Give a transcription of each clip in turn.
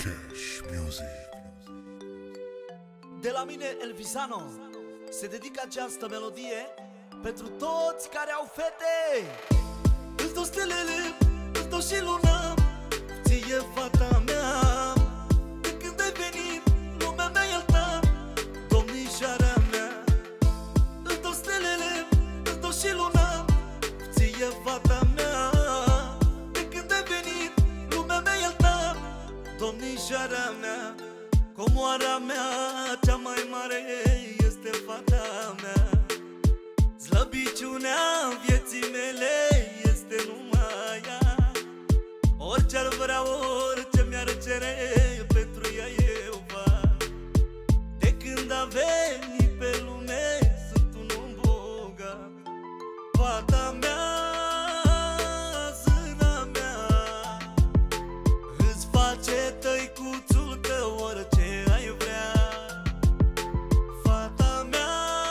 Cash Music. De la mine, Elvisano, se dedică această melodie pentru toți care au fete. Îți dau stelele, îți dau și luna, ție fata mea. De când ai venit, lumea mea e-al ta, domnișoara mea. Îți dau stelele, îți dau și luna, ție fata mea. De când ai venit, lumea mea e-al ta, domnișoara mea. Comoara mea cea mai mare este fata mea. Slăbiciunea vieții mele este numai ea. Orice-ar vrea, orice mi-ar cere, pentru ea eu fac. De când a venit pe lume, sunt un om bogat. Fata mea, zâna mea, îți face tăicuțul tău orice ai vrea. Fata mea,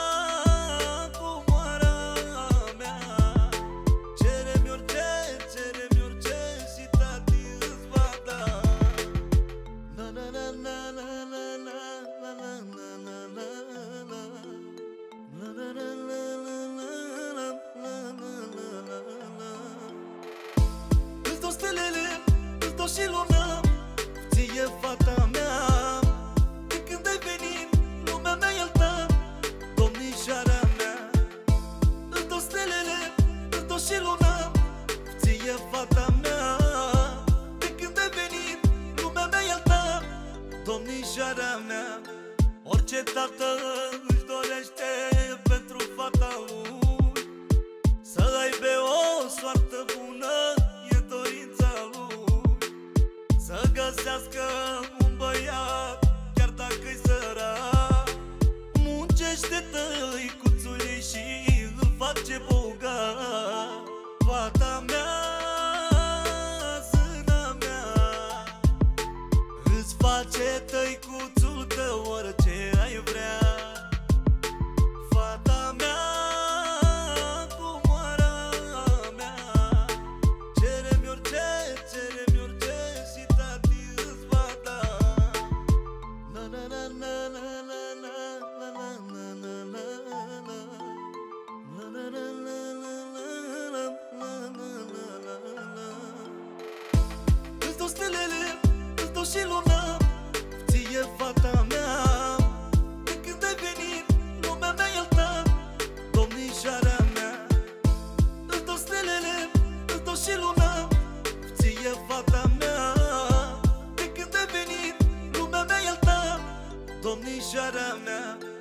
comoara mea, cere-mi orice și tati îți va da. Na na na na na na na na na na na na. Na na na na na na na na. Îți dau stelele, îți dau și luna, ție fata mea. De când ai venit, lumea mea e-al ta, domnișoara mea. Îți dau stelele, îți dau și luna, ție fata mea. De când ai venit, lumea mea e-al ta, domnișoara mea. Orice tată își dorește pentru fata lui, să aibă o soartă bună, e dorința lui. Să găsească un băiat, chiar dacă-i sărac, muncește tăicuțului și îl face bogat. Fata mea, zâna mea, îți face tăicuțul tău orice ai vrea. Fata mea, comoara mea, cere-mi orice și tati îți va da. Na na na na na na na na na na na na. Na na na na na na na na na. Îți dau stelele, îți dau și luna, ție fata mea. De când ai venit, lumea mea e-al ta, domnișoara mea. Îți dau stelele, îți dau și luna, ție fata mea. De când ai venit, lumea mea e-al ta, domnișoara mea.